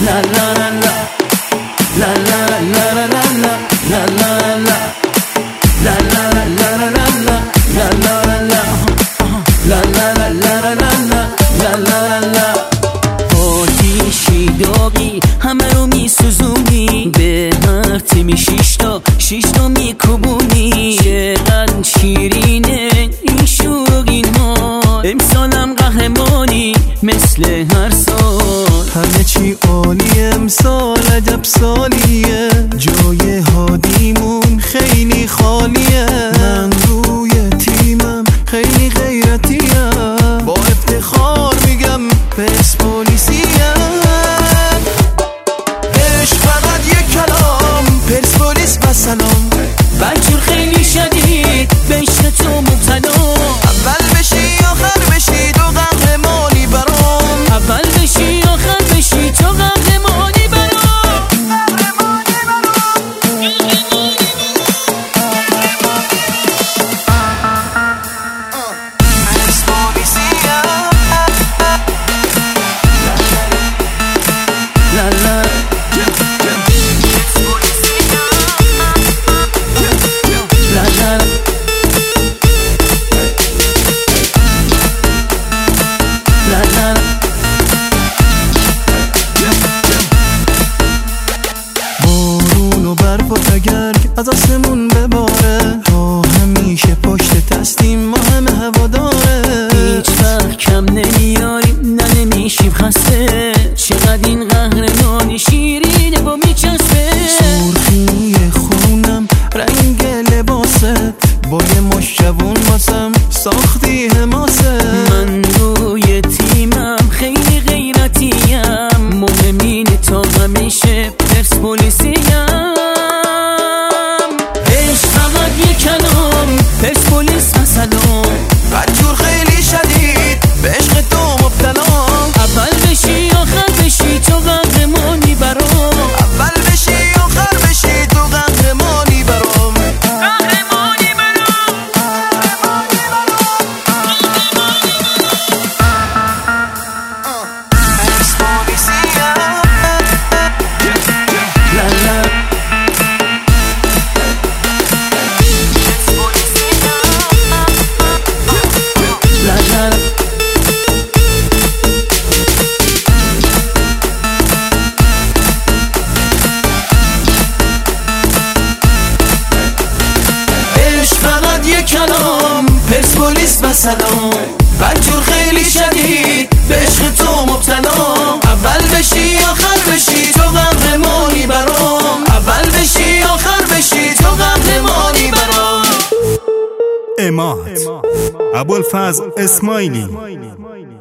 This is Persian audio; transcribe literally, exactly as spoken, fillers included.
La la la la La la la la la la La la la La la la la la la La la la La la la la la La la la آتیشی داغی همه رو میسوزونی، به هر تیمی شیشتا شیشتا میکوبونی. چقدر شیرینه این شوقین ما، امسالم قهرمانی مثل هر سال. همه چی عالی امسال، عجب سالیه، جای هادیمون خیلی خالیه. من روی تیمم خیلی غیرتیم، با افتخار میگم پرسپولیسیم. عشق فقط یک کلام، پرسپولیس و سلام. بچور خیلی شدید به عشق تو مبتلا، اول بشی آخر بشی تو قهرمانی برام. اول بشی آخر بشی تو قهرمانی برام. La la از آسمون بباره، ما همیشه پشت دستیم، ما همه هواداره. هیچ وقت کم نمیاریم نه نمیشیم خسته، چقدر این قهرمانی شیرینه با میچسبه. سرخی خونم رنگ لباست، با یه مش جوون واسم ساختی حماست. من روی تیمم خیلی غیرتیم، مهم اینه تا همیشه پرسپولیسیم. پرسپولیس و سلام. بچور خیلی شدید به عشق تو مبتلا، اول بشی آخر بشی تو قهرمانی برام. اول بشی آخر بشی تو قهرمانی برام. قهرمانی برام. پرسپولیسیم. لا لا کلام، پرسپولیس و سلام. بچور خیلی شدید به عشق تو مبتلا، اول بشی آخر بشی تو قهرمانی برام. اول بشی آخر بشی تو قهرمانی برام. اماد ابوالفضل اسماعیلی.